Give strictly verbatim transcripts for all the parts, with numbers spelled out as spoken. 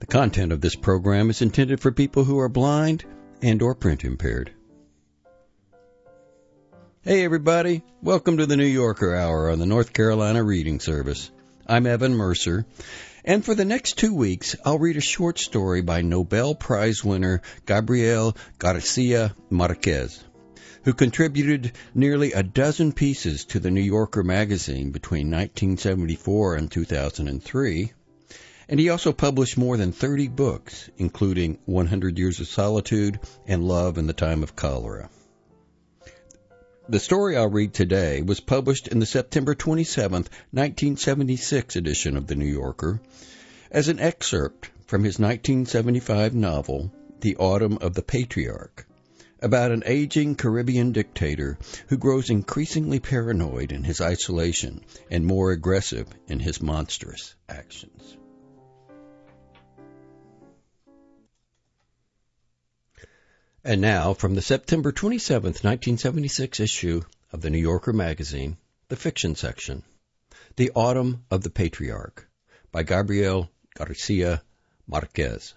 Content of this program is intended for people who are blind and or print impaired. Hey everybody, welcome to the New Yorker Hour on the North Carolina Reading Service. I'm Evan Mercer, and for the next two weeks I'll read a short story by Nobel Prize winner Gabriel Garcia Marquez, who contributed nearly a dozen pieces to the New Yorker magazine between nineteen seventy-four and two thousand three. And he also published more than thirty books, including one hundred Years of Solitude and Love in the Time of Cholera. The story I'll read today was published in the September twenty-seventh, nineteen seventy-six edition of The New Yorker as an excerpt from his nineteen seventy-five novel, The Autumn of the Patriarch, about an aging Caribbean dictator who grows increasingly paranoid in his isolation and more aggressive in his monstrous actions. And now, from the September twenty-seventh, nineteen seventy-six issue of the New Yorker magazine, the fiction section, The Autumn of the Patriarch, by Gabriel Garcia Marquez.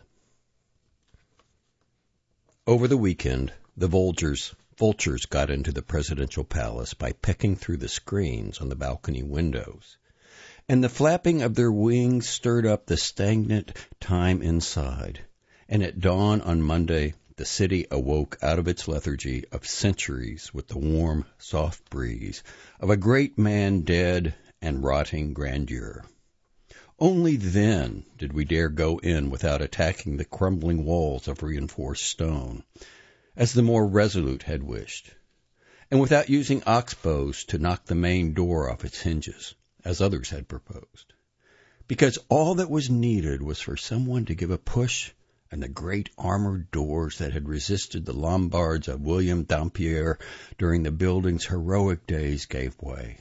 Over the weekend, the vultures, vultures got into the presidential palace by pecking through the screens on the balcony windows, and the flapping of their wings stirred up the stagnant time inside, and at dawn on Monday, the city awoke out of its lethargy of centuries with the warm, soft breeze of a great man dead and rotting grandeur. Only then did we dare go in without attacking the crumbling walls of reinforced stone, as the more resolute had wished, and without using oxbows to knock the main door off its hinges, as others had proposed, because all that was needed was for someone to give a push, and the great armored doors that had resisted the Lombards of William Dampierre during the building's heroic days gave way.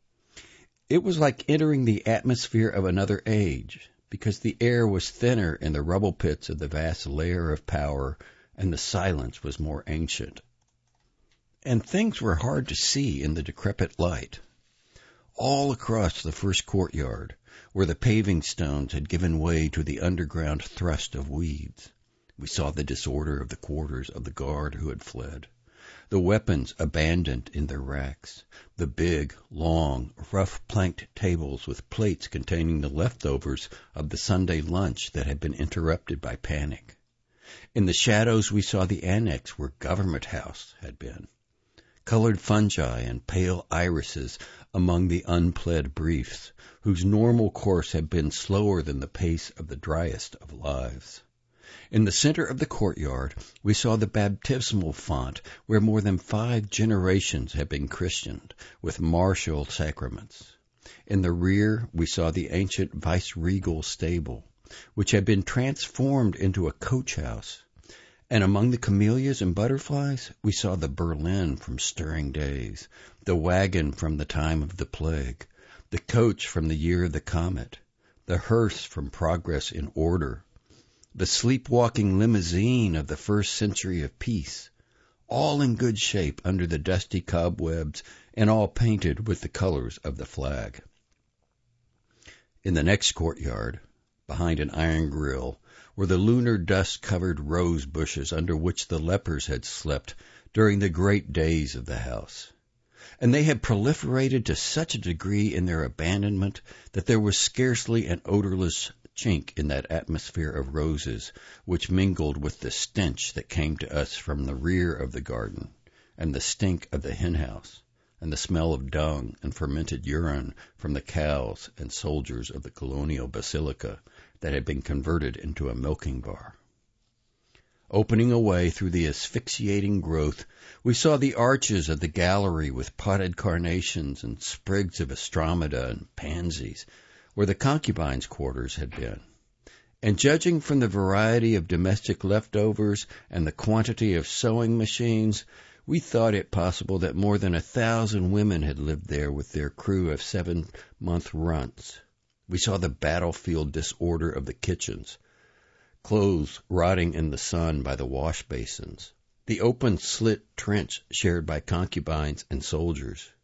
It was like entering the atmosphere of another age, because the air was thinner in the rubble pits of the vast lair of power, and the silence was more ancient. And things were hard to see in the decrepit light. All across the first courtyard, where the paving stones had given way to the underground thrust of weeds, we saw the disorder of the quarters of the guard who had fled, the weapons abandoned in their racks, the big, long, rough-planked tables with plates containing the leftovers of the Sunday lunch that had been interrupted by panic. In the shadows we saw the annex where Government House had been, colored fungi and pale irises among the unpled briefs, whose normal course had been slower than the pace of the driest of lives. In the center of the courtyard, we saw the baptismal font where more than five generations had been christened, with martial sacraments. In the rear, we saw the ancient vice-regal stable, which had been transformed into a coach house. And among the camellias and butterflies, we saw the Berlin from stirring days, the wagon from the time of the plague, the coach from the year of the comet, the hearse from progress in order, the sleepwalking limousine of the first century of peace, all in good shape under the dusty cobwebs and all painted with the colors of the flag. In the next courtyard, behind an iron grill, were the lunar dust-covered rose bushes under which the lepers had slept during the great days of the house. And they had proliferated to such a degree in their abandonment that there was scarcely an odorless chink in that atmosphere of roses which mingled with the stench that came to us from the rear of the garden, and the stink of the henhouse, and the smell of dung and fermented urine from the cows and soldiers of the colonial basilica that had been converted into a milking bar. Opening a way through the asphyxiating growth, we saw the arches of the gallery with potted carnations and sprigs of astromeda and pansies, where the concubines' quarters had been. And judging from the variety of domestic leftovers and the quantity of sewing machines, we thought it possible that more than a thousand women had lived there with their crew of seven-month runts. We saw the battlefield disorder of the kitchens, clothes rotting in the sun by the wash basins, the open slit trench shared by concubines and soldiers.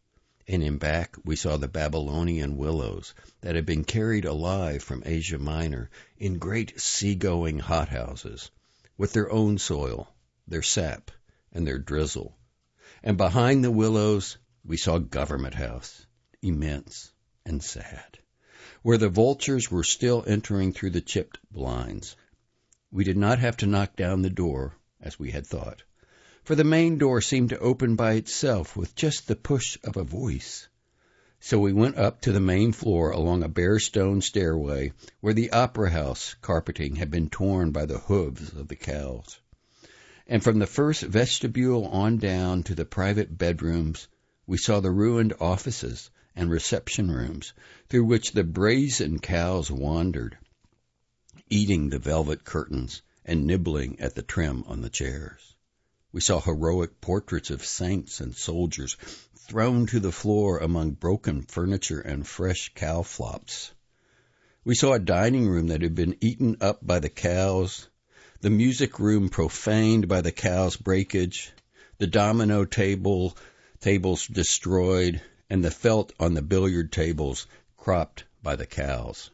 and in back we saw the Babylonian willows that had been carried alive from Asia Minor in great seagoing hothouses, with their own soil, their sap, and their drizzle. And behind the willows we saw Government House, immense and sad, where the vultures were still entering through the chipped blinds. We did not have to knock down the door, as we had thought, for the main door seemed to open by itself with just the push of a voice. So we went up to the main floor along a bare stone stairway where the opera house carpeting had been torn by the hooves of the cows. And from the first vestibule on down to the private bedrooms, we saw the ruined offices and reception rooms through which the brazen cows wandered, eating the velvet curtains and nibbling at the trim on the chairs. We saw heroic portraits of saints and soldiers thrown to the floor among broken furniture and fresh cow flops. We saw a dining room that had been eaten up by the cows, the music room profaned by the cows' breakage, the domino table tables destroyed, and the felt on the billiard tables cropped by the cows.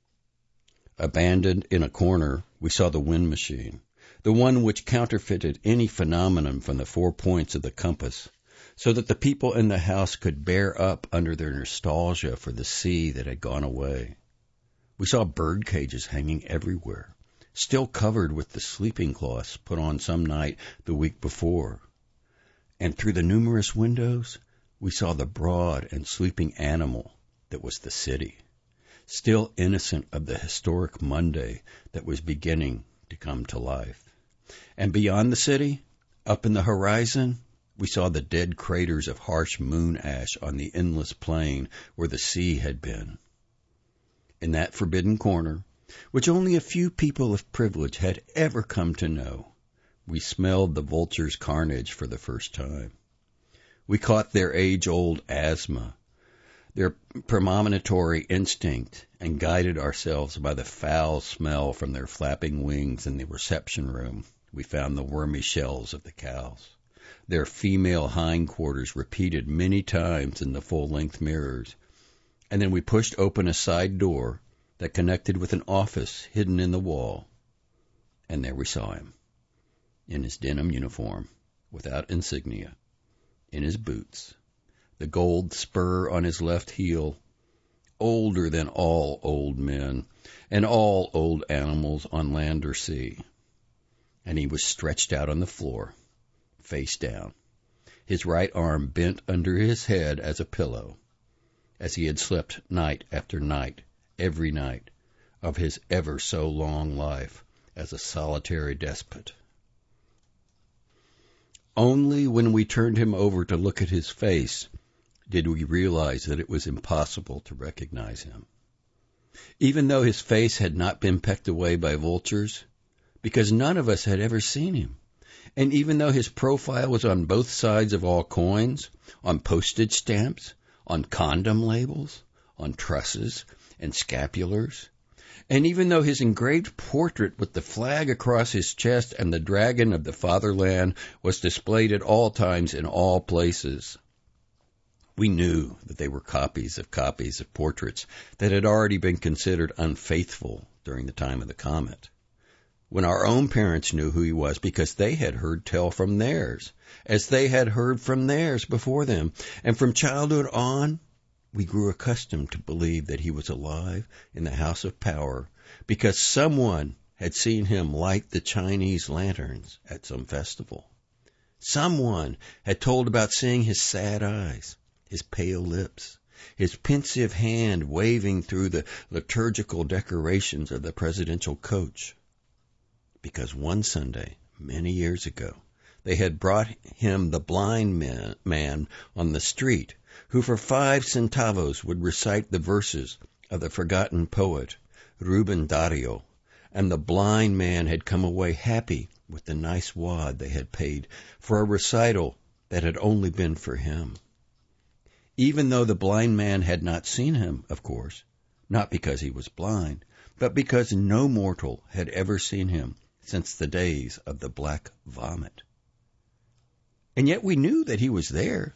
Abandoned in a corner, we saw the wind machine, the one which counterfeited any phenomenon from the four points of the compass, so that the people in the house could bear up under their nostalgia for the sea that had gone away. We saw bird cages hanging everywhere, still covered with the sleeping cloths put on some night the week before. And through the numerous windows, we saw the broad and sleeping animal that was the city, still innocent of the historic Monday that was beginning to come to life. And beyond the city, up in the horizon, we saw the dead craters of harsh moon ash on the endless plain where the sea had been. In that forbidden corner, which only a few people of privilege had ever come to know, we smelled the vultures' carnage for the first time. We caught their age-old asthma, their premonitory instinct, and guided ourselves by the foul smell from their flapping wings. In the reception room, we found the wormy shells of the cows, their female hindquarters repeated many times in the full-length mirrors. And then we pushed open a side door that connected with an office hidden in the wall. And there we saw him, in his denim uniform, without insignia, in his boots, the gold spur on his left heel, older than all old men and all old animals on land or sea. And he was stretched out on the floor, face down, his right arm bent under his head as a pillow, as he had slept night after night, every night, of his ever so long life as a solitary despot. Only when we turned him over to look at his face did we realize that it was impossible to recognize him. Even though his face had not been pecked away by vultures, because none of us had ever seen him, and even though his profile was on both sides of all coins, on postage stamps, on condom labels, on trusses and scapulars, and even though his engraved portrait with the flag across his chest and the dragon of the fatherland was displayed at all times in all places, we knew that they were copies of copies of portraits that had already been considered unfaithful during the time of the comet, when our own parents knew who he was because they had heard tell from theirs, as they had heard from theirs before them. And from childhood on, we grew accustomed to believe that he was alive in the house of power because someone had seen him light the Chinese lanterns at some festival. Someone had told about seeing his sad eyes, his pale lips, his pensive hand waving through the liturgical decorations of the presidential coach. Because one Sunday, many years ago, they had brought him the blind man, man on the street who for five centavos would recite the verses of the forgotten poet Ruben Dario, and the blind man had come away happy with the nice wad they had paid for a recital that had only been for him. Even though the blind man had not seen him, of course, not because he was blind, but because no mortal had ever seen him since the days of the black vomit. And yet we knew that he was there,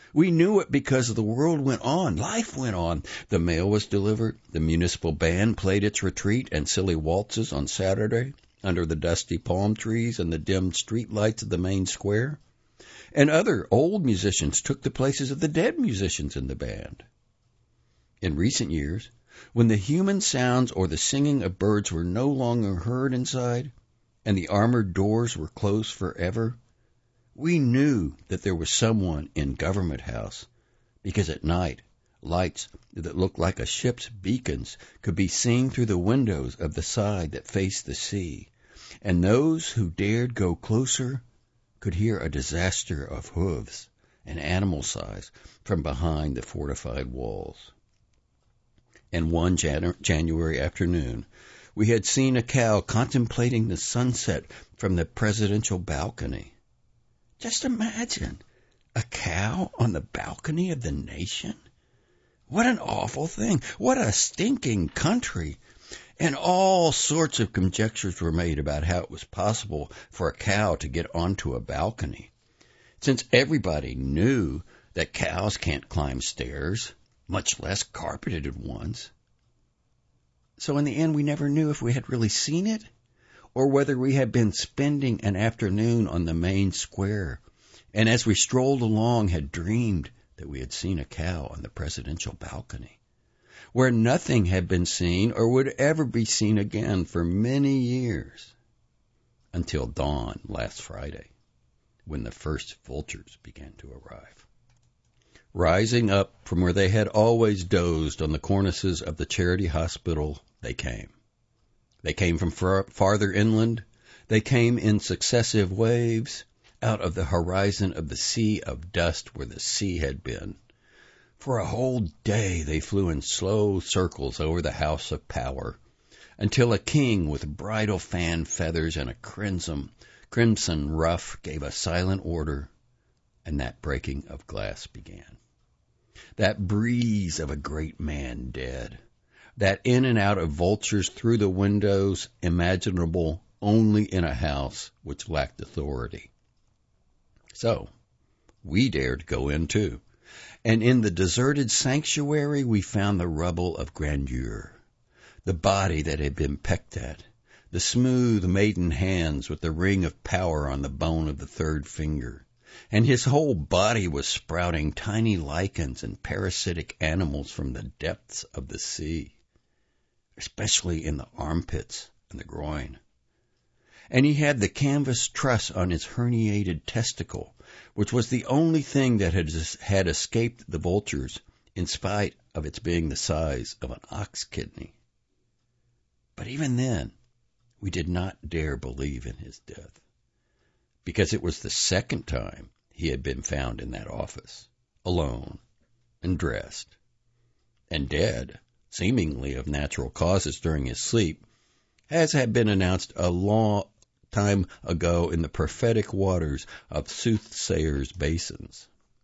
We knew it because the world went on. Life went on. The mail was delivered. The municipal band played its retreat and silly waltzes on Saturday under the dusty palm trees and the dim street lights of the main square. And other old musicians took the places of the dead musicians in the band. In recent years, when the human sounds or the singing of birds were no longer heard inside, and the armored doors were closed forever, we knew that there was someone in Government House, because at night, lights that looked like a ship's beacons could be seen through the windows of the side that faced the sea, and those who dared go closer could hear a disaster of hooves and animal sighs from behind the fortified walls. And one Jan- January afternoon, we had seen a cow contemplating the sunset from the presidential balcony. Just imagine, a cow on the balcony of the nation? What an awful thing. What a stinking country. And all sorts of conjectures were made about how it was possible for a cow to get onto a balcony, since everybody knew that cows can't climb stairs, much less carpeted ones. So in the end, we never knew if we had really seen it, or whether we had been spending an afternoon on the main square, and as we strolled along had dreamed that we had seen a cow on the presidential balcony, where nothing had been seen or would ever be seen again for many years, until dawn last Friday, when the first vultures began to arrive. Rising up from where they had always dozed on the cornices of the charity hospital, they came. They came from far, farther inland. They came in successive waves out of the horizon of the sea of dust where the sea had been. For a whole day they flew in slow circles over the house of power, until a king with bridal fan feathers and a crimson, crimson ruff gave a silent order, and that breaking of glass began. That breeze of a great man dead, that in and out of vultures through the windows imaginable only in a house which lacked authority. So, we dared go in too, and in the deserted sanctuary we found the rubble of grandeur, the body that had been pecked at, the smooth maiden hands with the ring of power on the bone of the third finger, and his whole body was sprouting tiny lichens and parasitic animals from the depths of the sea, especially in the armpits and the groin. And he had the canvas truss on his herniated testicle, which was the only thing that had, had escaped the vultures, in spite of its being the size of an ox kidney. But even then, we did not dare believe in his death, because it was the second time he had been found in that office, alone and dressed, and dead, seemingly of natural causes during his sleep, as had been announced a long time ago in the prophetic waters of soothsayers' basins.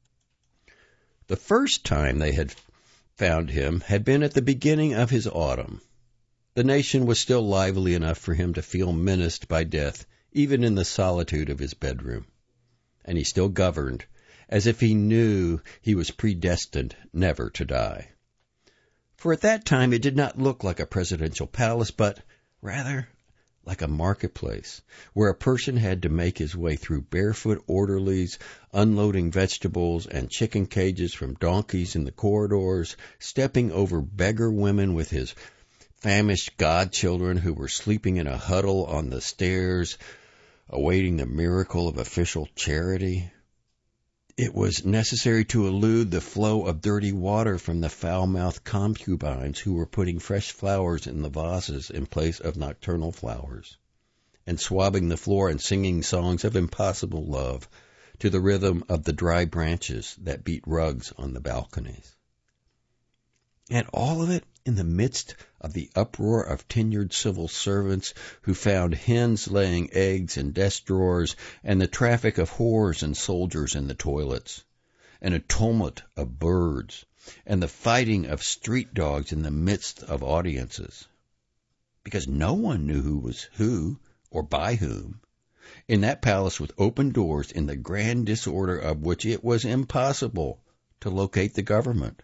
The first time they had found him had been at the beginning of his autumn. The nation was still lively enough for him to feel menaced by death, even in the solitude of his bedroom. And he still governed, as if he knew he was predestined never to die. For at that time it did not look like a presidential palace, but rather like a marketplace, where a person had to make his way through barefoot orderlies, unloading vegetables and chicken cages from donkeys in the corridors, stepping over beggar women with his famished godchildren who were sleeping in a huddle on the stairs, awaiting the miracle of official charity. It was necessary to elude the flow of dirty water from the foul-mouthed concubines who were putting fresh flowers in the vases in place of nocturnal flowers, and swabbing the floor and singing songs of impossible love to the rhythm of the dry branches that beat rugs on the balconies. And all of it in the midst of the uproar of tenured civil servants who found hens laying eggs in desk drawers, and the traffic of whores and soldiers in the toilets, and a tumult of birds, and the fighting of street dogs in the midst of audiences. Because no one knew who was who, or by whom, in that palace with open doors in the grand disorder of which it was impossible to locate the government.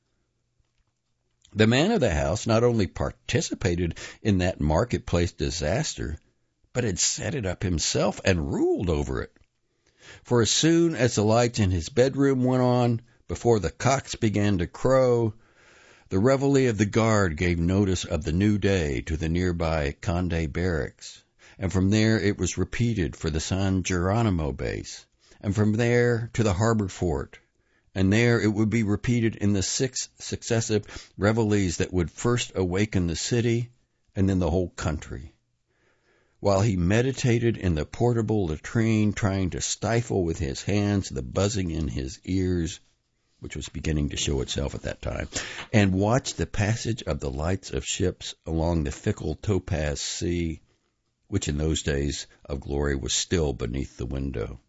The man of the house not only participated in that marketplace disaster, but had set it up himself and ruled over it. For as soon as the lights in his bedroom went on, before the cocks began to crow, the reveille of the guard gave notice of the new day to the nearby Conde barracks, and from there it was repeated for the San Geronimo base, and from there to the harbor fort, and there it would be repeated in the six successive reveilles that would first awaken the city and then the whole country. While he meditated in the portable latrine, trying to stifle with his hands the buzzing in his ears, which was beginning to show itself at that time, and watched the passage of the lights of ships along the fickle topaz sea, which in those days of glory was still beneath the window.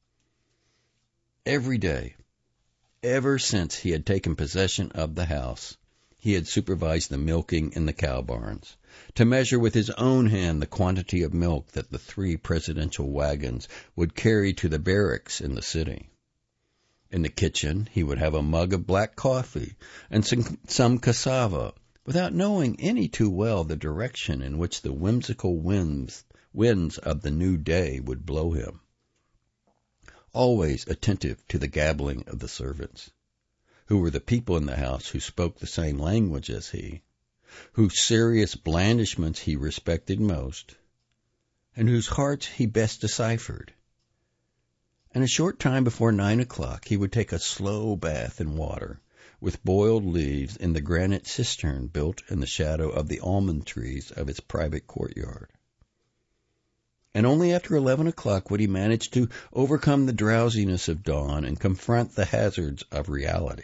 Every day, ever since he had taken possession of the house, he had supervised the milking in the cow barns, to measure with his own hand the quantity of milk that the three presidential wagons would carry to the barracks in the city. In the kitchen, he would have a mug of black coffee and some, some cassava, without knowing any too well the direction in which the whimsical winds, winds of the new day would blow him. Always attentive to the gabbling of the servants, who were the people in the house who spoke the same language as he, whose serious blandishments he respected most, and whose hearts he best deciphered. And a short time before nine o'clock he would take a slow bath in water, with boiled leaves in the granite cistern built in the shadow of the almond trees of its private courtyard. And only after eleven o'clock would he manage to overcome the drowsiness of dawn and confront the hazards of reality.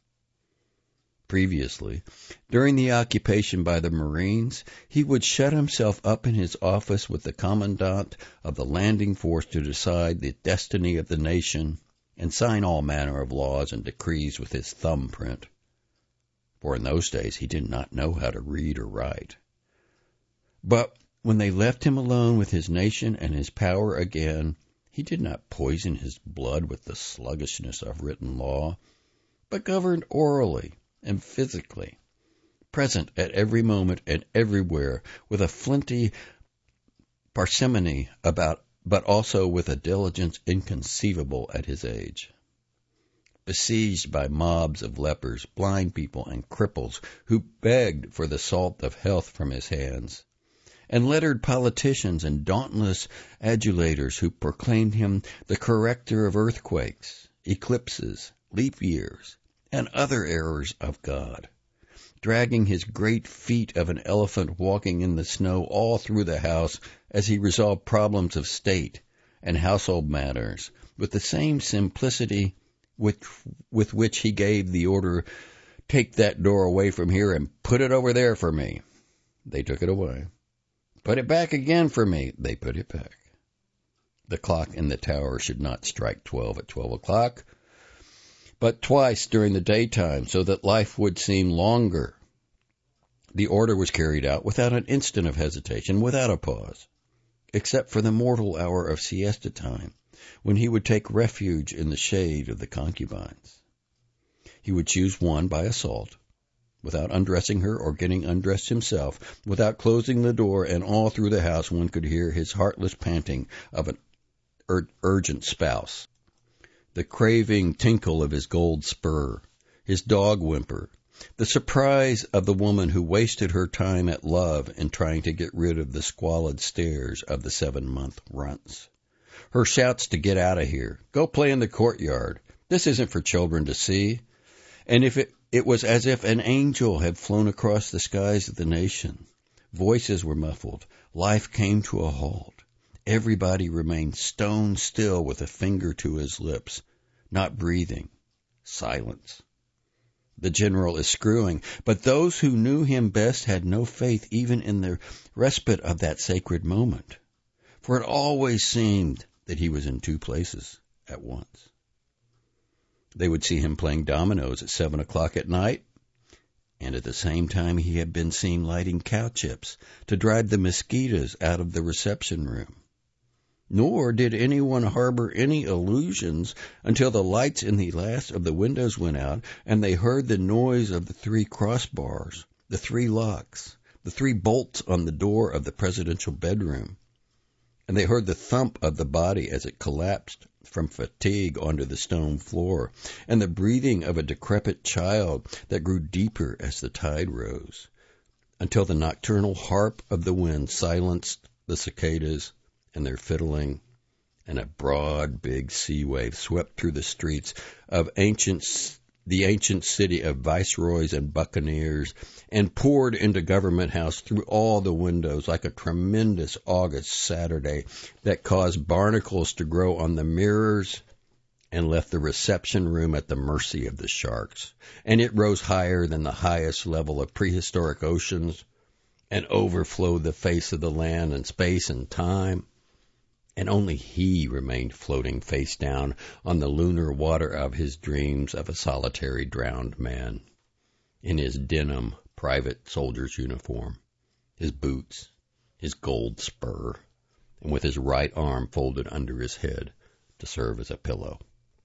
Previously, during the occupation by the Marines, he would shut himself up in his office with the commandant of the landing force to decide the destiny of the nation and sign all manner of laws and decrees with his thumbprint. For in those days he did not know how to read or write. But when they left him alone with his nation and his power again, he did not poison his blood with the sluggishness of written law, but governed orally and physically, present at every moment and everywhere, with a flinty parsimony about, but also with a diligence inconceivable at his age. Besieged by mobs of lepers, blind people, and cripples who begged for the salt of health from his hands, and lettered politicians and dauntless adulators who proclaimed him the corrector of earthquakes, eclipses, leap years, and other errors of God, dragging his great feet of an elephant walking in the snow all through the house as he resolved problems of state and household matters with the same simplicity with, with which he gave the order, "Take that door away from here and put it over there for me." They took it away. "Put it back again for me." They put it back. The clock in the tower should not strike twelve at twelve o'clock, but twice during the daytime, so that life would seem longer. The order was carried out without an instant of hesitation, without a pause, except for the mortal hour of siesta time, when he would take refuge in the shade of the concubines. He would choose one by assault, without undressing her or getting undressed himself, without closing the door, and all through the house one could hear his heartless panting of an ur- urgent spouse, the craving tinkle of his gold spur, his dog whimper, the surprise of the woman who wasted her time at love in trying to get rid of the squalid stares of the seven-month runts, her shouts to get out of here, go play in the courtyard, this isn't for children to see, and if it, it was as if an angel had flown across the skies of the nation. Voices were muffled, life came to a halt. Everybody remained stone still with a finger to his lips, not breathing. Silence. The general is screwing, but those who knew him best had no faith even in the respite of that sacred moment, for it always seemed that he was in two places at once. They would see him playing dominoes at seven o'clock at night, and at the same time he had been seen lighting cow chips to drive the mosquitoes out of the reception room. Nor did anyone harbor any illusions until the lights in the last of the windows went out and they heard the noise of the three crossbars, the three locks, the three bolts on the door of the presidential bedroom. And they heard the thump of the body as it collapsed from fatigue onto the stone floor, and the breathing of a decrepit child that grew deeper as the tide rose, until the nocturnal harp of the wind silenced the cicadas and their fiddling, and a broad, big sea wave swept through the streets of ancient, the ancient city of viceroys and buccaneers, and poured into Government House through all the windows like a tremendous August Saturday that caused barnacles to grow on the mirrors and left the reception room at the mercy of the sharks. And it rose higher than the highest level of prehistoric oceans and overflowed the face of the land and space and time. And only he remained floating face down on the lunar water of his dreams of a solitary drowned man, in his denim private soldier's uniform, his boots, his gold spur, and with his right arm folded under his head to serve as a pillow.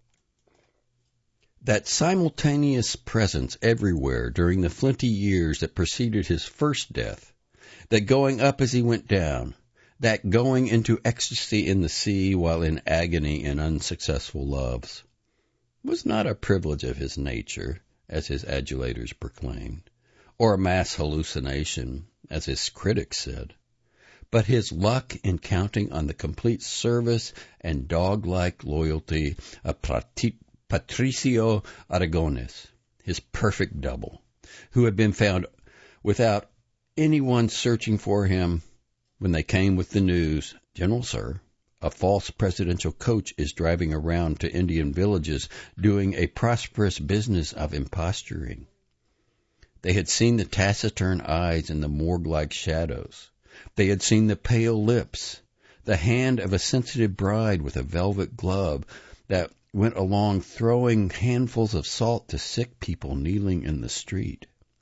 That simultaneous presence everywhere during the flinty years that preceded his first death, that going up as he went down, that going into ecstasy in the sea while in agony in unsuccessful loves, was not a privilege of his nature, as his adulators proclaimed, or a mass hallucination, as his critics said, but his luck in counting on the complete service and dog-like loyalty of Patricio Aragonés, his perfect double, who had been found without anyone searching for him when they came with the news, "General, sir, a false presidential coach is driving around to Indian villages doing a prosperous business of imposturing." They had seen the taciturn eyes in the morgue-like shadows. They had seen the pale lips, the hand of a sensitive bride with a velvet glove that went along throwing handfuls of salt to sick people kneeling in the street.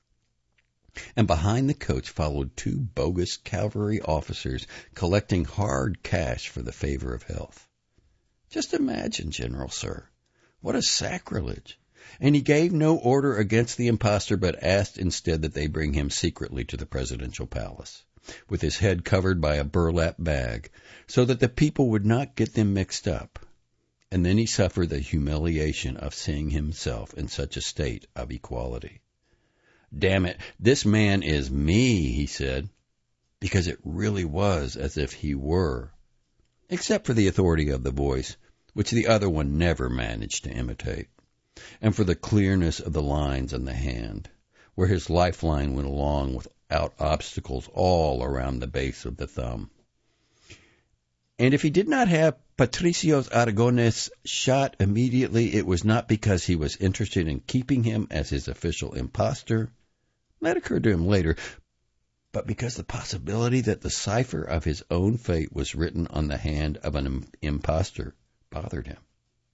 And behind the coach followed two bogus cavalry officers collecting hard cash for the favor of health. Just imagine, General, sir. What a sacrilege. And he gave no order against the impostor, but asked instead that they bring him secretly to the presidential palace, with his head covered by a burlap bag, so that the people would not get them mixed up. And then he suffered the humiliation of seeing himself in such a state of equality. "Damn it, this man is me," he said, because it really was as if he were, except for the authority of the voice, which the other one never managed to imitate, and for the clearness of the lines on the hand, where his lifeline went along without obstacles all around the base of the thumb. And if he did not have Patricio Aragonés shot immediately, it was not because he was interested in keeping him as his official impostor. That occurred to him later, but because the possibility that the cipher of his own fate was written on the hand of an impostor bothered him.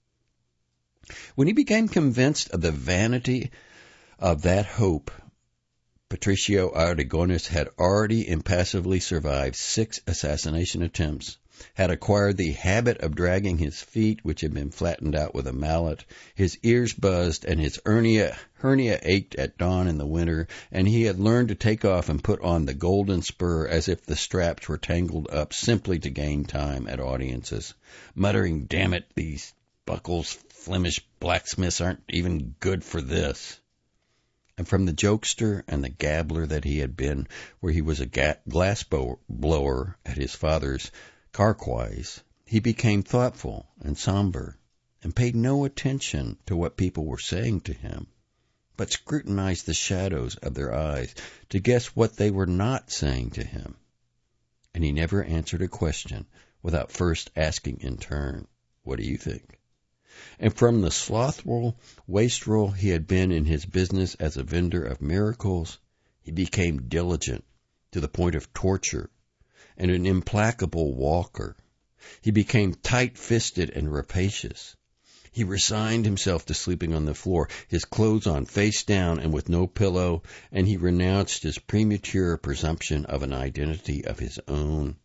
When he became convinced of the vanity of that hope, Patricio Aragonés had already impassively survived six assassination attempts, had acquired the habit of dragging his feet, which had been flattened out with a mallet, his ears buzzed, and his hernia, hernia ached at dawn in the winter, and he had learned to take off and put on the golden spur as if the straps were tangled up simply to gain time at audiences, muttering, "Damn it, these Buckles Flemish blacksmiths aren't even good for this." And from the jokester and the gabbler that he had been, where he was a ga- glass blower at his father's Carquois, he became thoughtful and somber, and paid no attention to what people were saying to him, but scrutinized the shadows of their eyes to guess what they were not saying to him. And he never answered a question without first asking in turn, "What do you think?" And from the slothful wastrel he had been in his business as a vendor of miracles, he became diligent to the point of torture, and an implacable walker. He became tight-fisted and rapacious. He resigned himself to sleeping on the floor, his clothes on face down and with no pillow, and he renounced his premature presumption of an identity of his own,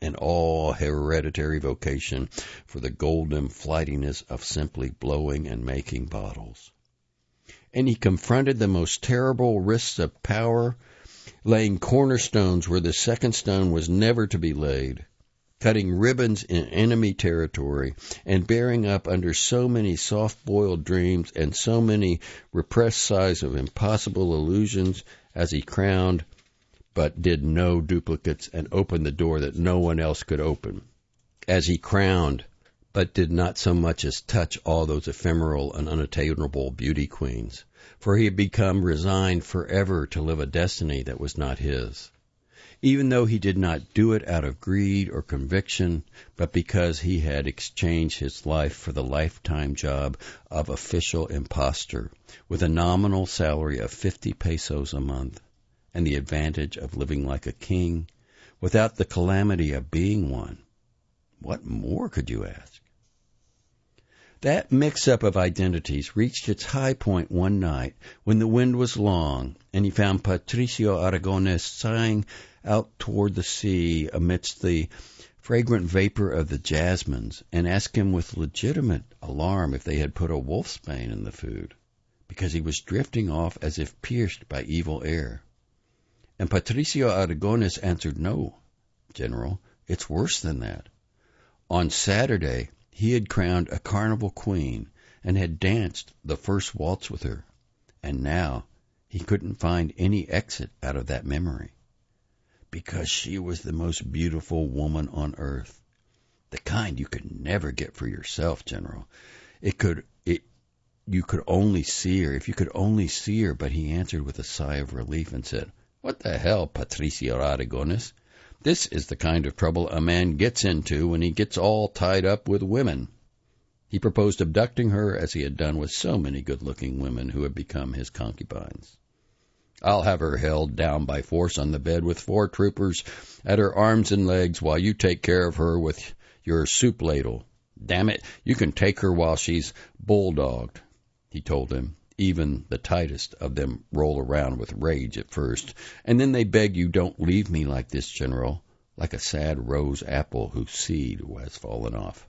and all hereditary vocation for the golden flightiness of simply blowing and making bottles. And he confronted the most terrible risks of power, laying cornerstones where the second stone was never to be laid, cutting ribbons in enemy territory, and bearing up under so many soft-boiled dreams and so many repressed sighs of impossible illusions as he crowned but did no duplicates and opened the door that no one else could open. As he crowned but did not so much as touch all those ephemeral and unattainable beauty queens, for he had become resigned forever to live a destiny that was not his, even though he did not do it out of greed or conviction, but because he had exchanged his life for the lifetime job of official impostor, with a nominal salary of fifty pesos a month, and the advantage of living like a king, without the calamity of being one. What more could you ask? That mix-up of identities reached its high point one night when the wind was long, and he found Patricio Aragonés sighing out toward the sea amidst the fragrant vapor of the jasmines, and asked him with legitimate alarm if they had put a wolfsbane in the food, because he was drifting off as if pierced by evil air. And Patricio Aragonés answered, "No, General, it's worse than that. On Saturday, he had crowned a carnival queen and had danced the first waltz with her, and now he couldn't find any exit out of that memory, because she was the most beautiful woman on earth, the kind you could never get for yourself, General. It could, it, you could only see her, if you could only see her." But he answered with a sigh of relief and said, "What the hell, Patricio Aragonés? This is the kind of trouble a man gets into when he gets all tied up with women." He proposed abducting her as he had done with so many good-looking women who had become his concubines. "I'll have her held down by force on the bed with four troopers at her arms and legs while you take care of her with your soup ladle. Damn it, you can take her while she's bulldogged," he told him. "Even the tightest of them roll around with rage at first, and then they beg you, 'Don't leave me like this, General,' like a sad rose apple whose seed has fallen off."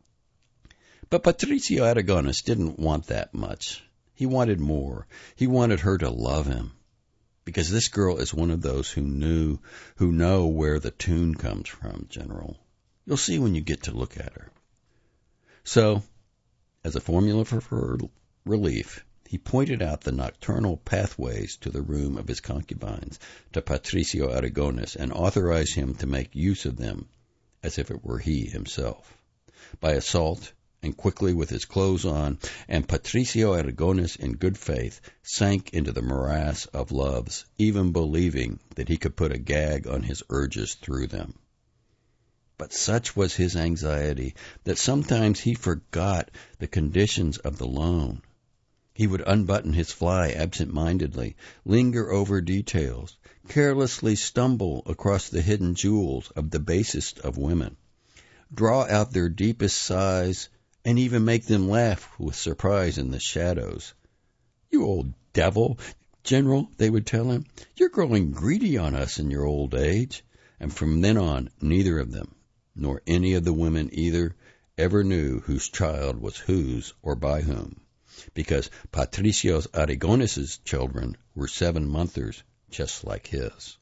But Patricio Aragonés didn't want that much. He wanted more. He wanted her to love him, because this girl is one of those who knew, who know where the tune comes from, General. You'll see when you get to look at her. So, as a formula for her relief, he pointed out the nocturnal pathways to the room of his concubines to Patricio Aragonés and authorized him to make use of them as if it were he himself, by assault and quickly with his clothes on, and Patricio Aragonés, in good faith, sank into the morass of loves, even believing that he could put a gag on his urges through them. But such was his anxiety that sometimes he forgot the conditions of the loan. He would unbutton his fly absent-mindedly, linger over details, carelessly stumble across the hidden jewels of the basest of women, draw out their deepest sighs, and even make them laugh with surprise in the shadows. "You old devil, General," they would tell him, "you're growing greedy on us in your old age." And from then on, neither of them, nor any of the women either, ever knew whose child was whose or by whom, because Patricio Aragonés' children were seven-monthers just like his.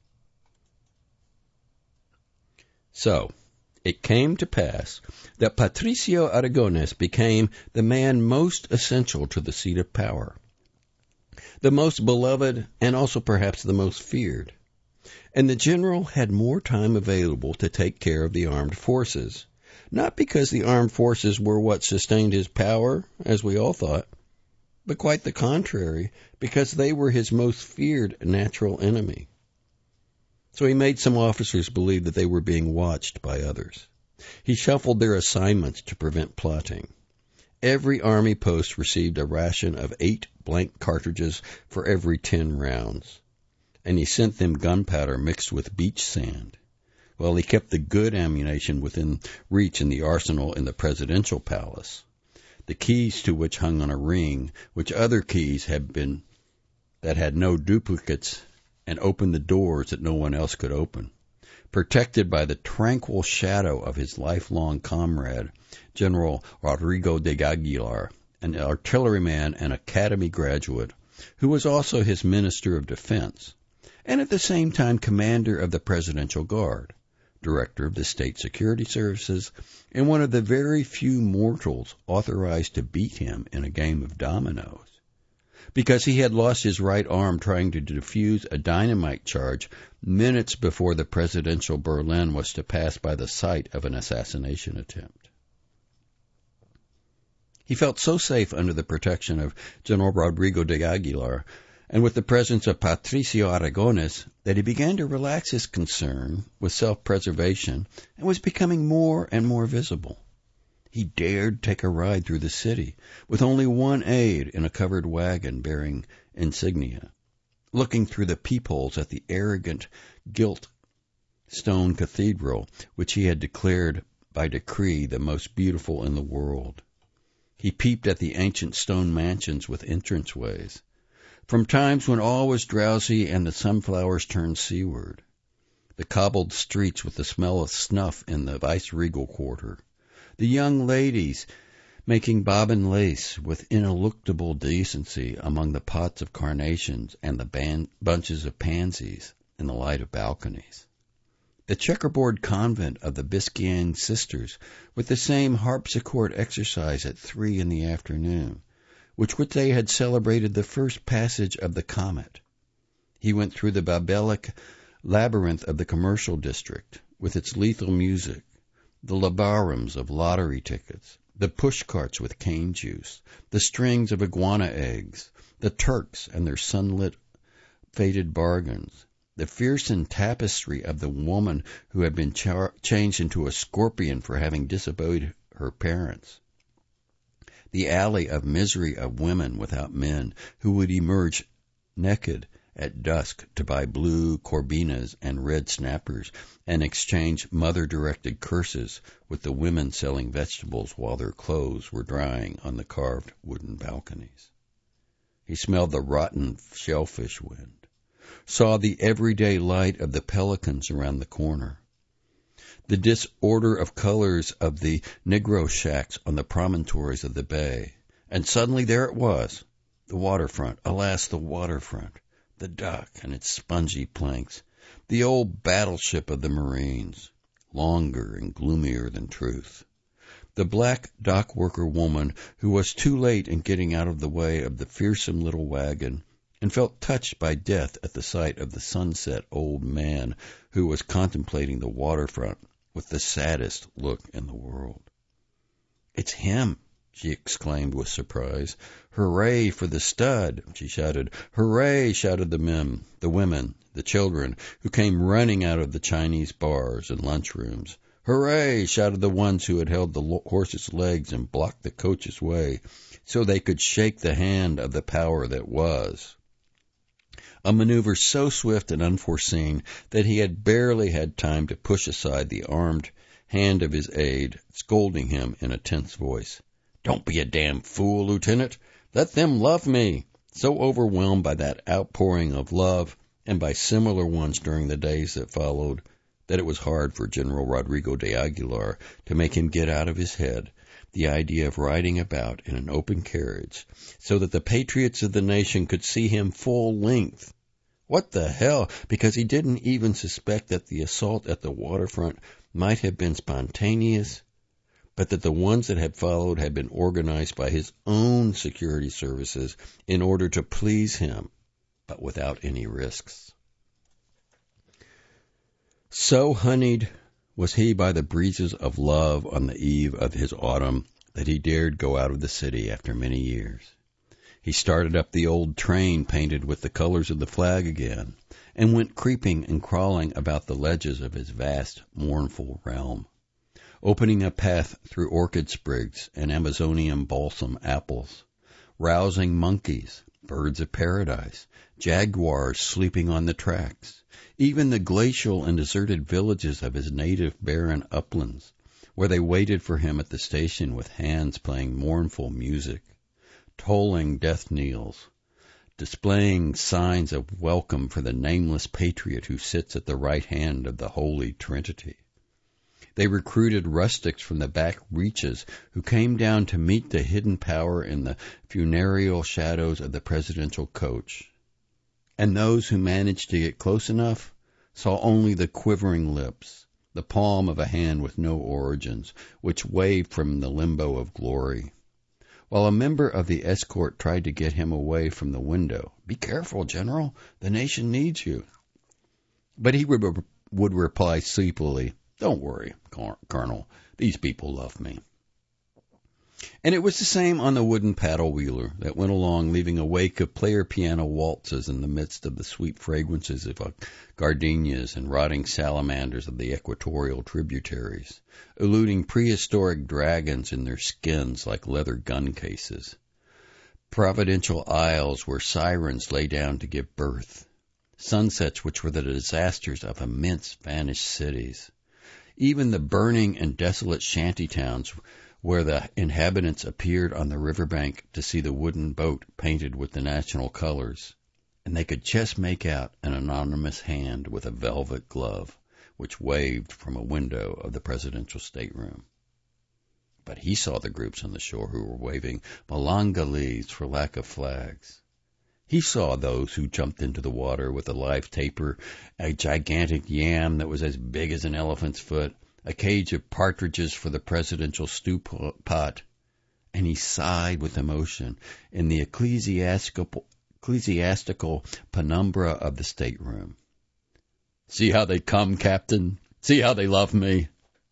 So, it came to pass that Patricio Aragonés became the man most essential to the seat of power, the most beloved and also perhaps the most feared. And the general had more time available to take care of the armed forces, not because the armed forces were what sustained his power, as we all thought, but quite the contrary, because they were his most feared natural enemy. So he made some officers believe that they were being watched by others. He shuffled their assignments to prevent plotting. Every army post received a ration of eight blank cartridges for every ten rounds, and he sent them gunpowder mixed with beach sand, while he kept the good ammunition within reach in the arsenal in the presidential palace, the keys to which hung on a ring, which other keys had been that had no duplicates and opened the doors that no one else could open. protected by the tranquil shadow of his lifelong comrade, General Rodrigo de Aguilar, an artilleryman and academy graduate, who was also his Minister of Defense, and at the same time commander of the Presidential Guard, director of the State Security Services, and one of the very few mortals authorized to beat him in a game of dominoes, because he had lost his right arm trying to defuse a dynamite charge minutes before the presidential Berlin was to pass by the site of an assassination attempt. He felt so safe under the protection of General Rodrigo de Aguilar and with the presence of Patricio Aragonés that he began to relax his concern with self-preservation and was becoming more and more visible. He dared take a ride through the city with only one aide in a covered wagon bearing insignia, looking through the peepholes at the arrogant, gilt stone cathedral, which he had declared by decree the most beautiful in the world. He peeped at the ancient stone mansions with entranceways, from times when all was drowsy and the sunflowers turned seaward, the cobbled streets with the smell of snuff in the viceregal quarter, the young ladies making bobbin lace with ineluctable decency among the pots of carnations and the ban- bunches of pansies in the light of balconies. The checkerboard convent of the Biscayne sisters with the same harpsichord exercise at three in the afternoon, which which they had celebrated the first passage of the comet. He went through the Babelic labyrinth of the commercial district with its lethal music, the labarums of lottery tickets, the pushcarts with cane juice, the strings of iguana eggs, the Turks and their sunlit faded bargains, the fearsome tapestry of the woman who had been char- changed into a scorpion for having disobeyed her parents, the alley of misery of women without men who would emerge naked at dusk to buy blue corbinas and red snappers and exchange mother-directed curses with the women selling vegetables while their clothes were drying on the carved wooden balconies. He smelled the rotten shellfish wind, saw the everyday light of the pelicans around the corner, the disorder of colors of the Negro shacks on the promontories of the bay, and suddenly there it was, the waterfront, alas, the waterfront, the dock and its spongy planks, the old battleship of the Marines, longer and gloomier than truth, the black dock worker woman who was too late in getting out of the way of the fearsome little wagon and felt touched by death at the sight of the sunset old man who was contemplating the waterfront with the saddest look in the world. "It's him," she exclaimed with surprise. "Hooray for the stud," she shouted. "Hooray," shouted the men, the women, the children, who came running out of the Chinese bars and lunchrooms. "Hooray," shouted the ones who had held the horses' legs and blocked the coach's way so they could shake the hand of the power that was. A maneuver so swift and unforeseen that he had barely had time to push aside the armed hand of his aide, scolding him in a tense voice. "Don't be a damn fool, Lieutenant. Let them love me," so overwhelmed by that outpouring of love and by similar ones during the days that followed that it was hard for General Rodrigo de Aguilar to make him get out of his head the idea of riding about in an open carriage so that the patriots of the nation could see him full length. What the hell? Because he didn't even suspect that the assault at the waterfront might have been spontaneous, but that the ones that had followed had been organized by his own security services in order to please him, but without any risks. So honeyed was he by the breezes of love on the eve of his autumn that he dared go out of the city after many years. He started up the old train painted with the colors of the flag again, and went creeping and crawling about the ledges of his vast, mournful realm, opening a path through orchid sprigs and Amazonian balsam apples, rousing monkeys, birds of paradise, jaguars sleeping on the tracks, even the glacial and deserted villages of his native barren uplands, where they waited for him at the station with hands playing mournful music, tolling death kneels, displaying signs of welcome for the nameless patriot who sits at the right hand of the Holy Trinity. They recruited rustics from the back reaches who came down to meet the hidden power in the funereal shadows of the presidential coach. And those who managed to get close enough saw only the quivering lips, the palm of a hand with no origins, which waved from the limbo of glory. While a member of the escort tried to get him away from the window. "Be careful, General. The nation needs you." But he would, would reply sleepily, "Don't worry, Colonel. These people love me." And it was the same on the wooden paddle wheeler that went along, leaving a wake of player piano waltzes in the midst of the sweet fragrances of gardenias and rotting salamanders of the equatorial tributaries, eluding prehistoric dragons in their skins like leather gun cases. Providential isles where sirens lay down to give birth. Sunsets which were the disasters of immense vanished cities. Even the burning and desolate shanty towns where the inhabitants appeared on the riverbank to see the wooden boat painted with the national colors, and they could just make out an anonymous hand with a velvet glove, which waved from a window of the presidential stateroom. But he saw the groups on the shore who were waving malanga leaves for lack of flags. He saw those who jumped into the water with a live tapir, a gigantic yam that was as big as an elephant's foot, a cage of partridges for the presidential stew pot, and he sighed with emotion in the ecclesiastical, ecclesiastical penumbra of the stateroom. "See how they come, Captain? See how they love me?"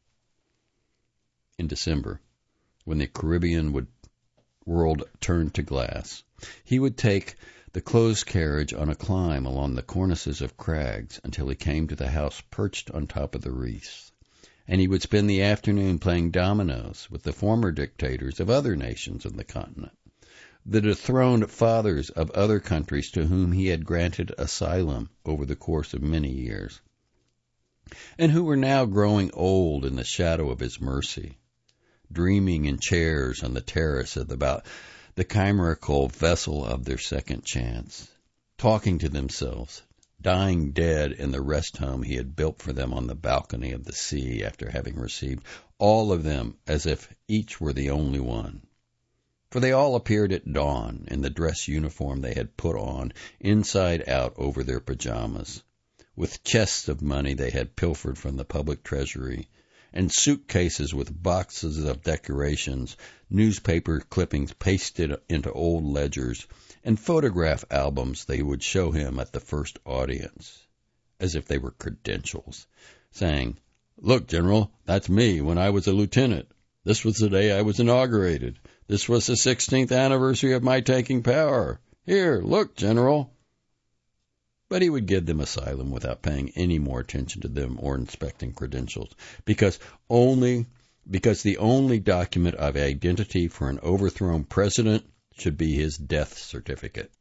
In December, when the Caribbean would, world turned to glass, he would take the closed carriage on a climb along the cornices of crags until he came to the house perched on top of the reefs. And he would spend the afternoon playing dominoes with the former dictators of other nations on the continent, the dethroned fathers of other countries to whom he had granted asylum over the course of many years, and who were now growing old in the shadow of his mercy, dreaming in chairs on the terrace about the chimerical vessel of their second chance, talking to themselves, dying dead in the rest home he had built for them on the balcony of the sea after having received all of them as if each were the only one. For they all appeared at dawn in the dress uniform they had put on inside out over their pajamas, with chests of money they had pilfered from the public treasury, and suitcases with boxes of decorations, newspaper clippings pasted into old ledgers, and photograph albums they would show him at the first audience, as if they were credentials, saying, "Look, General, that's me when I was a lieutenant. This was the day I was inaugurated. This was the sixteenth anniversary of my taking power. Here, look, General." But he would give them asylum without paying any more attention to them or inspecting credentials, because only because the only document of identity for an overthrown president should be his death certificate.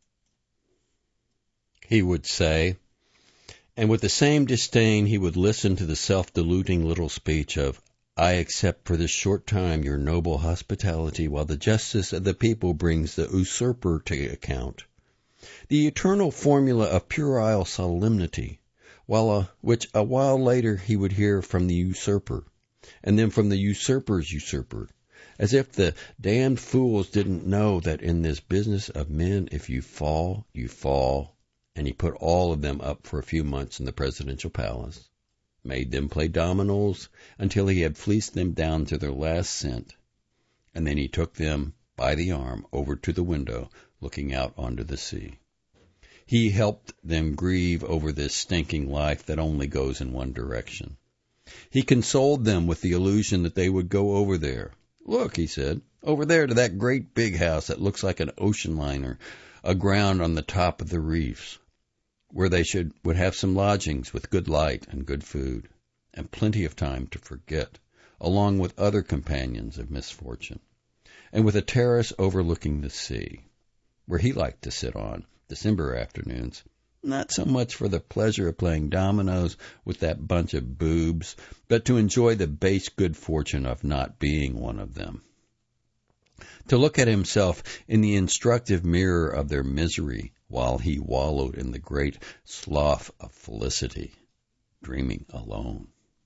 He would say, and with the same disdain he would listen to the self-deluding little speech of, "I accept for this short time your noble hospitality while the justice of the people brings the usurper to account." The eternal formula of puerile solemnity, while a, which a while later he would hear from the usurper, and then from the usurper's usurper, as if the damned fools didn't know that in this business of men, if you fall, you fall, and he put all of them up for a few months in the presidential palace, made them play dominoes until he had fleeced them down to their last cent, and then he took them by the arm over to the window looking out onto the sea. He helped them grieve over this stinking life that only goes in one direction. He consoled them with the illusion that they would go over there. "Look," he said, "over there to that great big house that looks like an ocean liner aground on the top of the reefs, where they should would have some lodgings with good light and good food, and plenty of time to forget, along with other companions of misfortune, and with a terrace overlooking the sea, where he liked to sit on December afternoons, not so much for the pleasure of playing dominoes with that bunch of boobs, but to enjoy the base good fortune of not being one of them." to look at himself in the instructive mirror of their misery while he wallowed in the great slough of felicity, dreaming alone,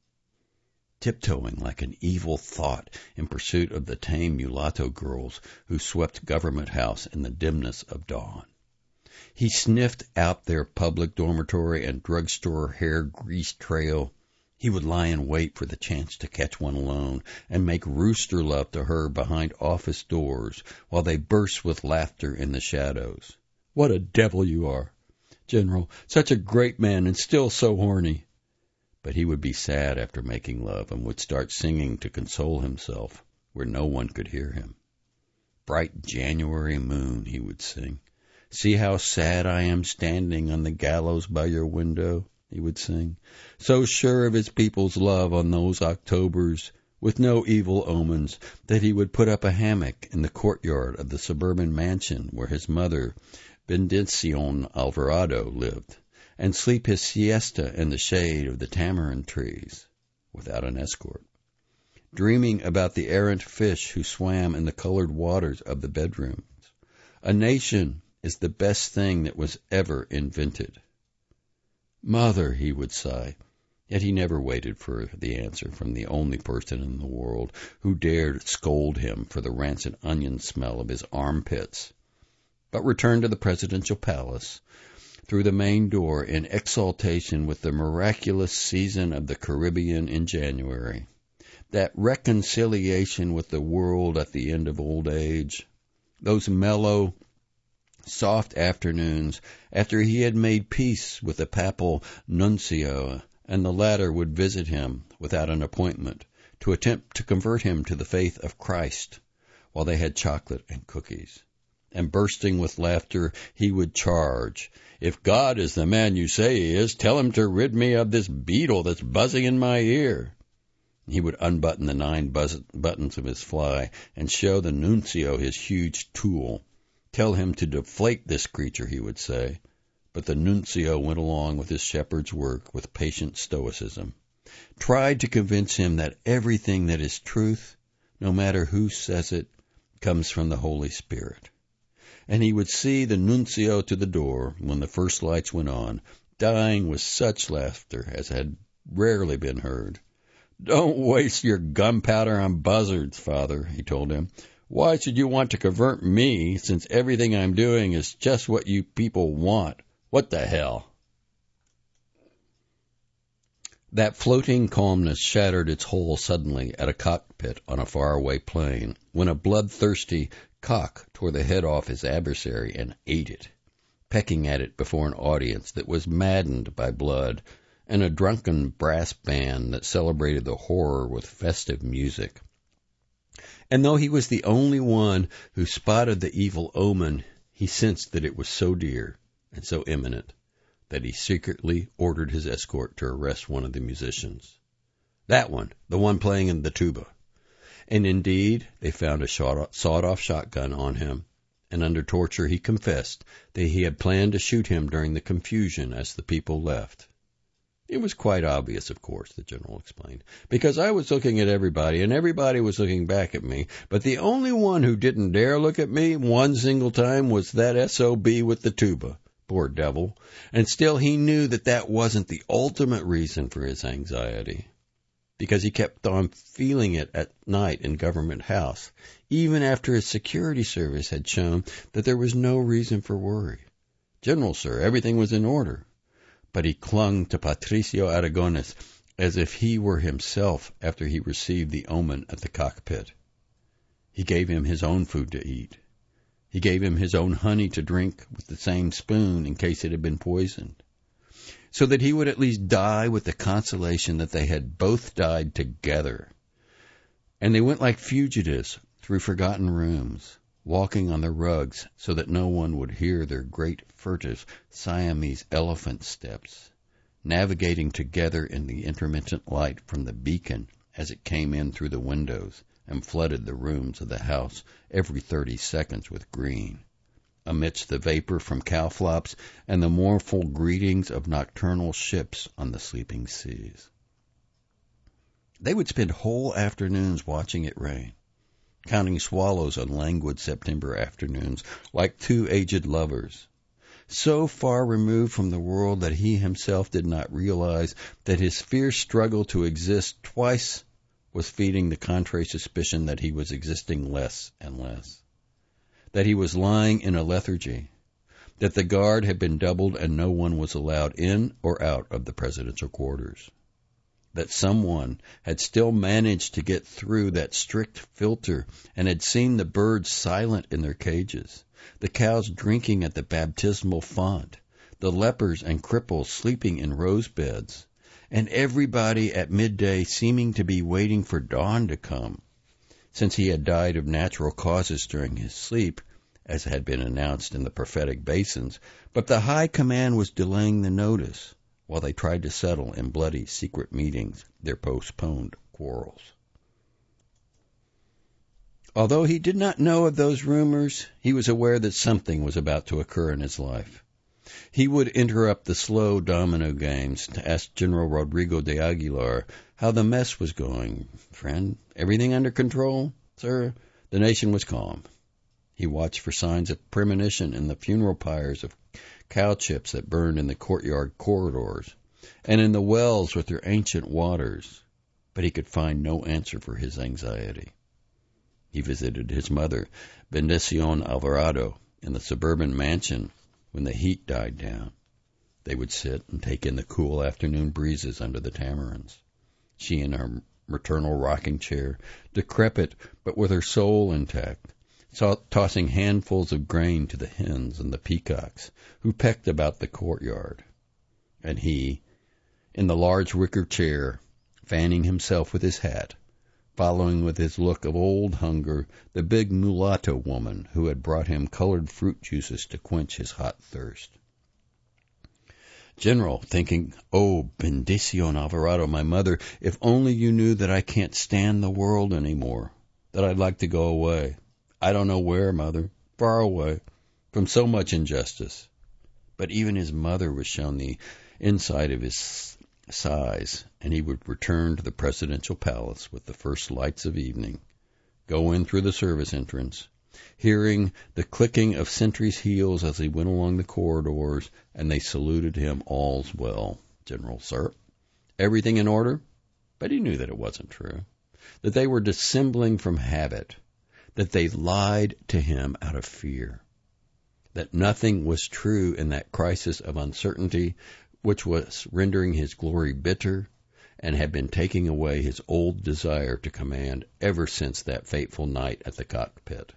tiptoeing like an evil thought in pursuit of the tame mulatto girls who swept Government House in the dimness of dawn. He sniffed out their public dormitory and drugstore hair grease trail. He would lie in wait for the chance to catch one alone and make rooster love to her behind office doors while they burst with laughter in the shadows. What a devil you are, General, such a great man and still so horny. But he would be sad after making love and would start singing to console himself where no one could hear him. Bright January moon, he would sing. See how sad I am standing on the gallows by your window, he would sing, so sure of his people's love on those Octobers, with no evil omens, that he would put up a hammock in the courtyard of the suburban mansion where his mother, Bendición Alvarado, lived, and sleep his siesta in the shade of the tamarind trees, without an escort, dreaming about the errant fish who swam in the colored waters of the bedrooms. A nation is the best thing that was ever invented. Mother, he would sigh, yet he never waited for the answer from the only person in the world who dared scold him for the rancid onion smell of his armpits, but returned to the presidential palace through the main door in exaltation with the miraculous season of the Caribbean in January, that reconciliation with the world at the end of old age, those mellow, soft afternoons after he had made peace with the papal nuncio, and the latter would visit him without an appointment to attempt to convert him to the faith of Christ while they had chocolate and cookies. And bursting with laughter, he would charge, "If God is the man you say he is, tell him to rid me of this beetle that's buzzing in my ear." He would unbutton the nine buzz- buttons of his fly and show the nuncio his huge tool. Tell him to deflate this creature, he would say. But the nuncio went along with his shepherd's work with patient stoicism, tried to convince him that everything that is truth, no matter who says it, comes from the Holy Spirit. And he would see the nuncio to the door when the first lights went on, dying with such laughter as had rarely been heard. "Don't waste your gunpowder on buzzards, Father," he told him. "Why should you want to convert me, since everything I'm doing is just what you people want? What the hell?" That floating calmness shattered its whole suddenly at a cockpit on a faraway plane, when a bloodthirsty cock tore the head off his adversary and ate it, pecking at it before an audience that was maddened by blood, and a drunken brass band that celebrated the horror with festive music. And though he was the only one who spotted the evil omen, he sensed that it was so dear and so imminent that he secretly ordered his escort to arrest one of the musicians. That one, the one playing in the tuba. And indeed, they found a sawed-off shotgun on him, and under torture he confessed that he had planned to shoot him during the confusion as the people left. It was quite obvious, of course, the general explained, because I was looking at everybody, and everybody was looking back at me, but the only one who didn't dare look at me one single time was that S O B with the tuba. Poor devil. And still he knew that that wasn't the ultimate reason for his anxiety, because he kept on feeling it at night in Government House, even after his security service had shown that there was no reason for worry. "General, sir, everything was in order." But he clung to Patricio Aragones as if he were himself after he received the omen at the cockpit. He gave him his own food to eat. He gave him his own honey to drink with the same spoon in case it had been poisoned, so that he would at least die with the consolation that they had both died together. And they went like fugitives through forgotten rooms, walking on the rugs so that no one would hear their great furtive Siamese elephant steps, navigating together in the intermittent light from the beacon as it came in through the windows and flooded the rooms of the house every thirty seconds with green, amidst the vapor from cow flops and the mournful greetings of nocturnal ships on the sleeping seas. They would spend whole afternoons watching it rain, counting swallows on languid September afternoons like two aged lovers, so far removed from the world that he himself did not realize that his fierce struggle to exist twice was feeding the contrary suspicion that he was existing less and less, that he was lying in a lethargy, that the guard had been doubled and no one was allowed in or out of the presidential quarters, that someone had still managed to get through that strict filter and had seen the birds silent in their cages, the cows drinking at the baptismal font, the lepers and cripples sleeping in rose beds, and everybody at midday seeming to be waiting for dawn to come, since he had died of natural causes during his sleep, as had been announced in the prophetic basins, but the high command was delaying the notice while they tried to settle in bloody secret meetings their postponed quarrels. Although he did not know of those rumors, he was aware that something was about to occur in his life. He would interrupt the slow domino games to ask General Rodrigo de Aguilar how the mess was going. Friend, everything under control? Sir, the nation was calm. He watched for signs of premonition in the funeral pyres of cow chips that burned in the courtyard corridors, and in the wells with their ancient waters, but he could find no answer for his anxiety. He visited his mother, Bendicion Alvarado, in the suburban mansion when the heat died down. They would sit and take in the cool afternoon breezes under the tamarinds, she in her maternal rocking chair, decrepit but with her soul intact, tossing handfuls of grain to the hens and the peacocks who pecked about the courtyard. And he, in the large wicker chair, fanning himself with his hat, following with his look of old hunger the big mulatto woman who had brought him colored fruit juices to quench his hot thirst. General, thinking, oh, Bendicion Alvarado, my mother, if only you knew that I can't stand the world anymore, that I'd like to go away. I don't know where, mother, far away, from so much injustice. But even his mother was shown the inside of his sighs, and he would return to the presidential palace with the first lights of evening, go in through the service entrance, hearing the clicking of sentries' heels as he went along the corridors, and they saluted him, all's well, General, sir. Everything in order? But he knew that it wasn't true, that they were dissembling from habit, that they lied to him out of fear, that nothing was true in that crisis of uncertainty which was rendering his glory bitter and had been taking away his old desire to command ever since that fateful night at the cockpit.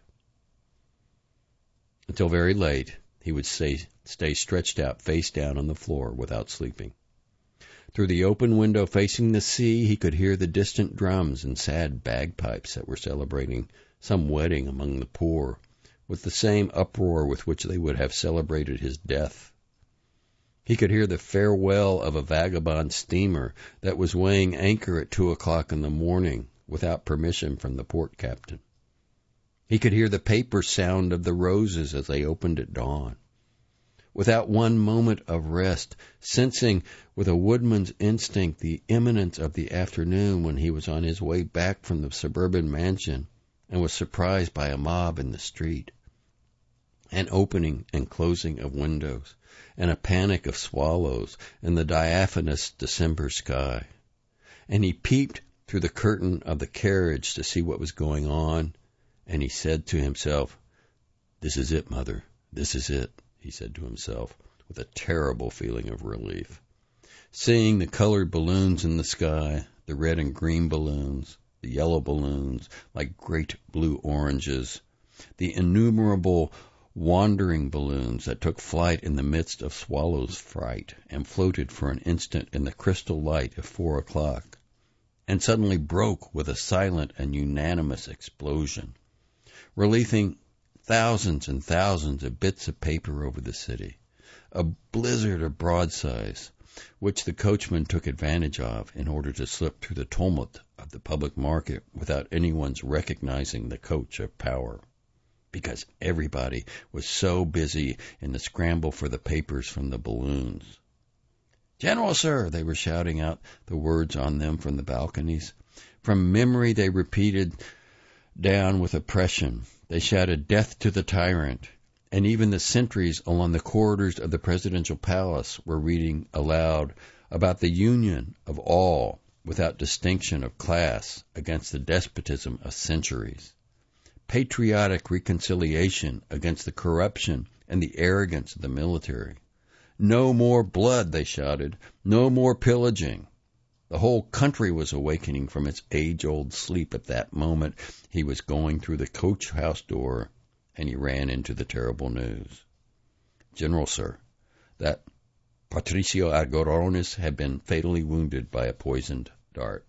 Until very late, he would stay, stay stretched out face down on the floor without sleeping. Through the open window facing the sea, he could hear the distant drums and sad bagpipes that were celebrating some wedding among the poor, with the same uproar with which they would have celebrated his death. He could hear the farewell of a vagabond steamer that was weighing anchor at two o'clock in the morning without permission from the port captain. He could hear the paper sound of the roses as they opened at dawn. Without one moment of rest, sensing with a woodman's instinct the imminence of the afternoon when he was on his way back from the suburban mansion and was surprised by a mob in the street, an opening and closing of windows, and a panic of swallows in the diaphanous December sky. And he peeped through the curtain of the carriage to see what was going on, and he said to himself, "This is it, mother, this is it," he said to himself, with a terrible feeling of relief. Seeing the colored balloons in the sky, the red and green balloons, the yellow balloons like great blue oranges, the innumerable wandering balloons that took flight in the midst of swallows' fright and floated for an instant in the crystal light of four o'clock, and suddenly broke with a silent and unanimous explosion, releasing thousands and thousands of bits of paper over the city, a blizzard of broadsides, which the coachman took advantage of in order to slip through the tumult of the public market without anyone's recognizing the coach of power, because everybody was so busy in the scramble for the papers from the balloons. "General, sir," they were shouting out the words on them from the balconies. From memory they repeated down with oppression. They shouted death to the tyrant. And even the sentries along the corridors of the presidential palace were reading aloud about the union of all without distinction of class against the despotism of centuries. Patriotic reconciliation against the corruption and the arrogance of the military. No more blood, they shouted. No more pillaging. The whole country was awakening from its age-old sleep at that moment. He was going through the coach house door, and he ran into the terrible news. General, sir, that Patricio Aragonés had been fatally wounded by a poisoned dart.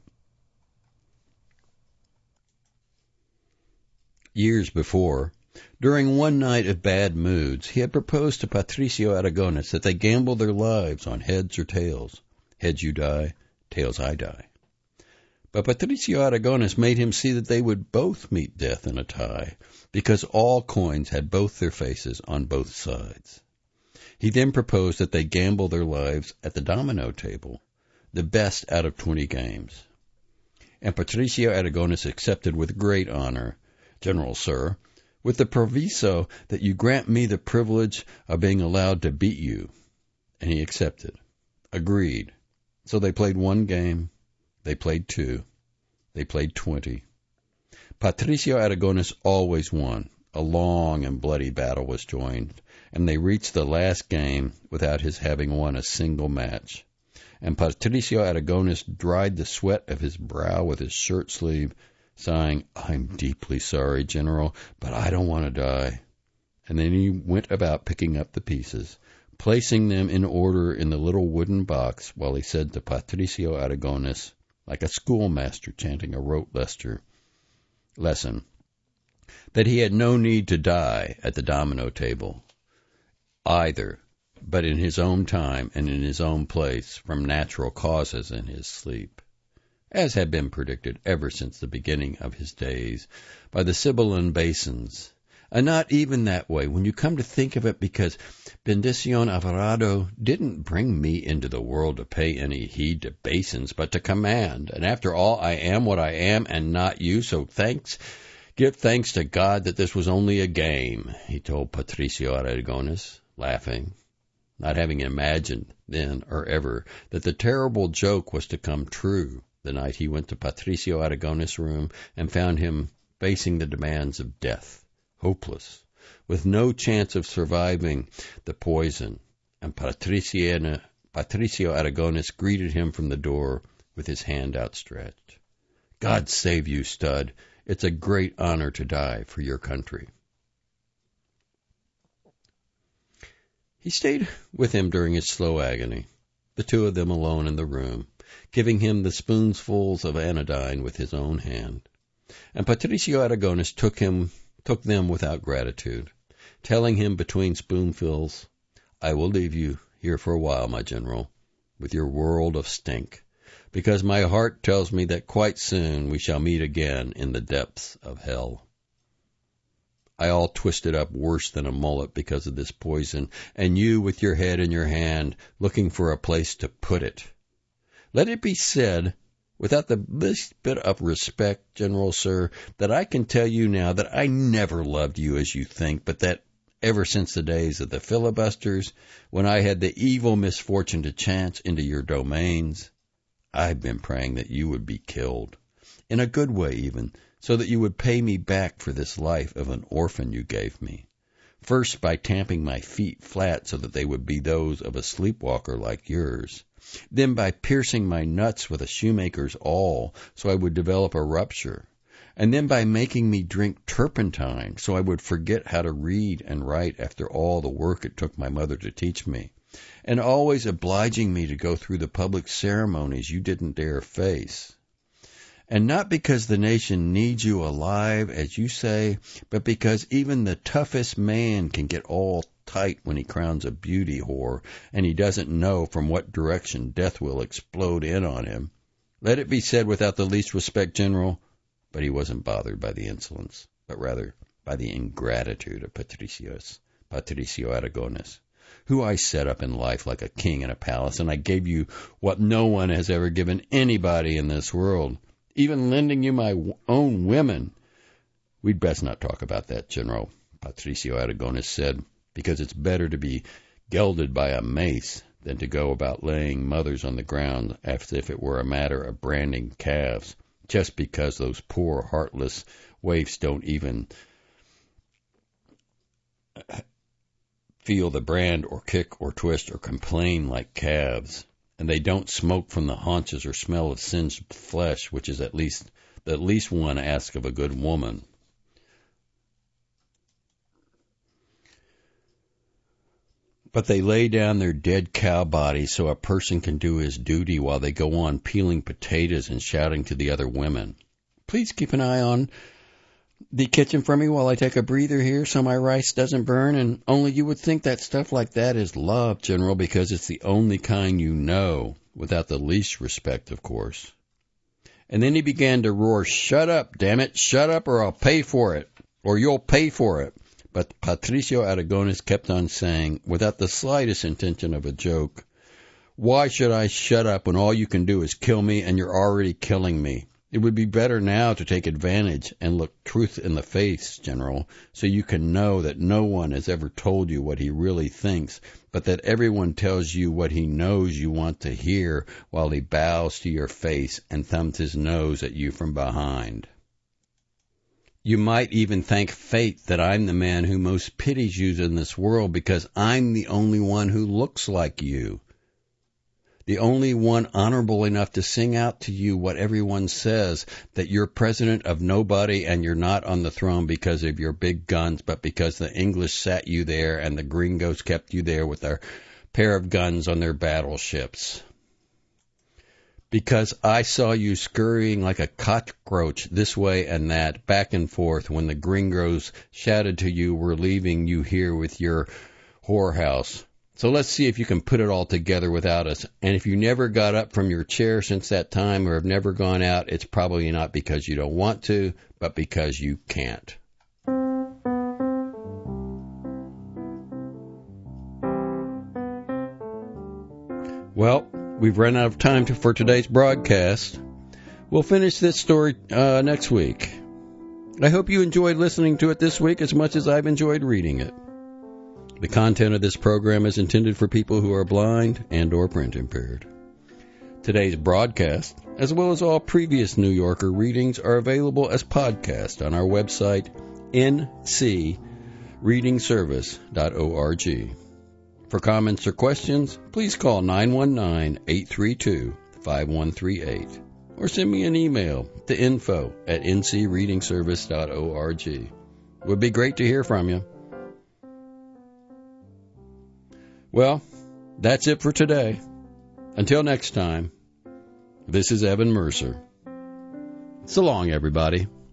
Years before, during one night of bad moods, he had proposed to Patricio Aragonés that they gamble their lives on heads or tails. Heads you die, tails I die. But Patricio Aragonés made him see that they would both meet death in a tie, because all coins had both their faces on both sides. He then proposed that they gamble their lives at the domino table, the best out of twenty games. And Patricio Aragonés accepted with great honor, General, sir, with the proviso that you grant me the privilege of being allowed to beat you. And he accepted. Agreed. So they played one game. They played two. They played twenty. Patricio Aragonés always won. A long and bloody battle was joined, and they reached the last game without his having won a single match. And Patricio Aragonés dried the sweat of his brow with his shirt sleeve, sighing, I'm deeply sorry, General, but I don't want to die. And then he went about picking up the pieces, placing them in order in the little wooden box, while he said to Patricio Aragonés, like a schoolmaster chanting a rote lesson, lesson, that he had no need to die at the domino table either, but in his own time and in his own place from natural causes in his sleep, as had been predicted ever since the beginning of his days by the Sibylline basins. And not even that way, when you come to think of it, because Bendición Alvarado didn't bring me into the world to pay any heed to basins, but to command. And after all, I am what I am and not you, so thanks, give thanks to God that this was only a game, he told Patricio Aragonés, laughing, not having imagined then or ever that the terrible joke was to come true the night he went to Patricio Aragonés' room and found him facing the demands of death, hopeless, with no chance of surviving the poison, and Patricio, Patricio Aragonés greeted him from the door with his hand outstretched. God save you, stud. It's a great honor to die for your country. He stayed with him during his slow agony, the two of them alone in the room, giving him the spoonfuls of anodyne with his own hand. And Patricio Aragonés took him, took them without gratitude, telling him between spoonfuls, I will leave you here for a while, my general, with your world of stink, because my heart tells me that quite soon we shall meet again in the depths of hell. I all twisted up worse than a mullet because of this poison, and you with your head in your hand, looking for a place to put it. Let it be said, without the least bit of respect, General, sir, that I can tell you now that I never loved you as you think, but that ever since the days of the filibusters, when I had the evil misfortune to chance into your domains, I've been praying that you would be killed, in a good way even, so that you would pay me back for this life of an orphan you gave me. First by tamping my feet flat so that they would be those of a sleepwalker like yours. Then by piercing my nuts with a shoemaker's awl so I would develop a rupture. And then by making me drink turpentine so I would forget how to read and write after all the work it took my mother to teach me. And always obliging me to go through the public ceremonies you didn't dare face. And not because the nation needs you alive, as you say, but because even the toughest man can get all tight when he crowns a beauty whore, and he doesn't know from what direction death will explode in on him. Let it be said without the least respect, General, but he wasn't bothered by the insolence, but rather by the ingratitude of Patricios, Patricio Aragonés, who I set up in life like a king in a palace, and I gave you what no one has ever given anybody in this world, even lending you my own women, We'd best not talk about that, General, Patricio Aragonés said, because it's better to be gelded by a mace than to go about laying mothers on the ground as if it were a matter of branding calves, just because those poor, heartless waifs don't even feel the brand or kick or twist or complain like calves, and they don't smoke from the haunches or smell of singed flesh, which is at least the least one asks of a good woman. But they lay down their dead cow bodies so a person can do his duty while they go on peeling potatoes and shouting to the other women, "Please keep an eye on the kitchen for me while I take a breather here so my rice doesn't burn." And only you would think that stuff like that is love, General, because it's the only kind you know, without the least respect, of course. And then he began to roar, "Shut up, damn it, shut up or I'll pay for it, or you'll pay for it." But Patricio Aragonés kept on saying, without the slightest intention of a joke, "Why should I shut up when all you can do is kill me and you're already killing me? It would be better now to take advantage and look truth in the face, General, so you can know that no one has ever told you what he really thinks, but that everyone tells you what he knows you want to hear while he bows to your face and thumbs his nose at you from behind. You might even thank fate that I'm the man who most pities you in this world because I'm the only one who looks like you. The only one honorable enough to sing out to you what everyone says, that you're president of nobody and you're not on the throne because of your big guns, but because the English sat you there and the gringos kept you there with their pair of guns on their battleships. Because I saw you scurrying like a cockroach this way and that, back and forth, when the gringos shouted to you, "We're leaving you here with your whorehouse. So let's see if you can put it all together without us. And if you never got up from your chair since that time or have never gone out, it's probably not because you don't want to, but because you can't." Well, we've run out of time to, for today's broadcast. We'll finish this story uh, next week. I hope you enjoyed listening to it this week as much as I've enjoyed reading it. The content of this program is intended for people who are blind and or print impaired. Today's broadcast, as well as all previous New Yorker readings, are available as podcasts on our website, n c reading service dot org. For comments or questions, please call nine one nine, eight three two, five one three eight or send me an email to info at n c reading service dot org. It would be great to hear from you. Well, that's it for today. Until next time, this is Evan Mercer. So long, everybody.